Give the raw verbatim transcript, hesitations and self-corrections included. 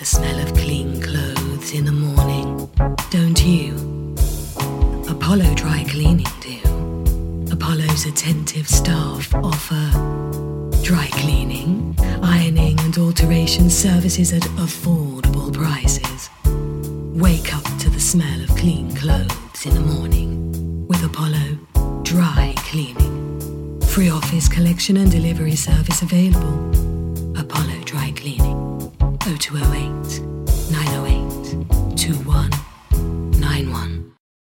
the smell of clean clothes in the morning, don't you? Apollo Dry Cleaning do. Apollo's attentive staff offer dry cleaning, ironing and alteration services at affordable prices. Wake up to the smell of clean clothes in the morning with Apollo Dry Cleaning. Free office collection and delivery service available. Apollo Dry Cleaning. oh two oh eight